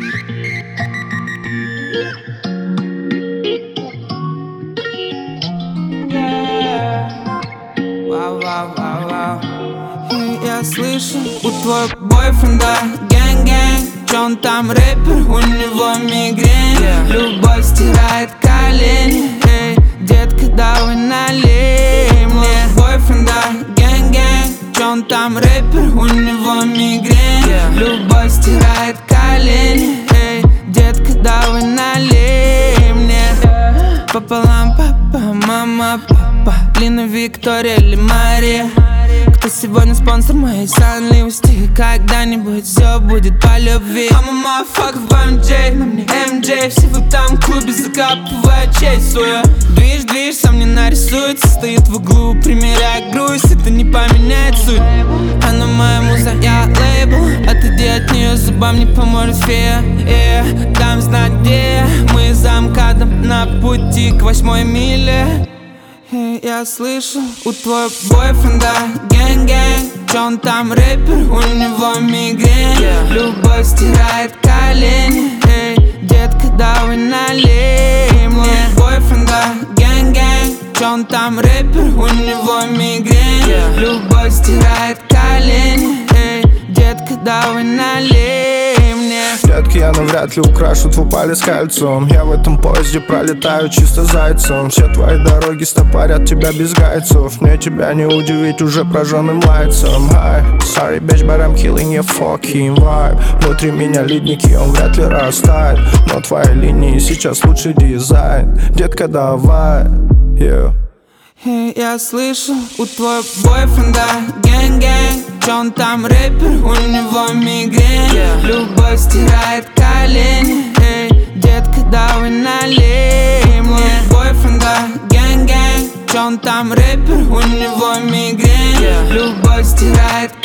Я слышу у твоего бойфренда гэнг-гэнг. Чё он там рэпер, у него мигрень. Любовь стирает колени. Эй, детка, давай налей мне. Бойфренда гэнг-гэнг. Чё он там рэпер, у него мигрень. Любовь стирает колени. Эй, детка, давай налей мне. Пополам папа, мама, папа, Лина, Виктория или Мария. Кто сегодня спонсор моей сонливости? Когда-нибудь все будет по любви. I'm a motherfucker в MJ, на мне MJ. Все в этом клубе закапывают честь свою. Движ, сам мне нарисуется. Стоит в углу, примеряя грусть. Это не поменяет суть. Она моя муза, я лейбл. Отойди от нее, зубам не поможет фея. Дам знать где. Мы за МКАДом на пути к 8-й миле. Я слышу у твоего бойфренда гэнг-гэнг. Чё он там рэпер, у него мигрень. Любовь стирает колени. Эй, детка, давай налей мне. Бойфренда гэнг-гэнг. Чё он там рэпер, у него мигрень. Любовь стирает колени. Эй, детка, давай налей мне. Детки, я навряд ли украшу твой палец кольцом. Я в этом поезде пролетаю чисто зайцем. Все твои дороги стопорят тебя без гайцев. Мне тебя не удивить уже прожженным лайцем. Hi, sorry bitch, but I'm killing your fucking vibe. Внутри меня ледники, он вряд ли растает. Но твои линии сейчас лучший дизайн. Детка, давай, yeah. Я слышу у твоего бойфренда гэнг-гэнг. Чё он там рэпер, у него мигрень. Любовь стирает колени. Эй, детка, давай налей мне. Бойфренда гэнг-гэнг. Чё он там рэпер, у него мигрень. Любовь стирает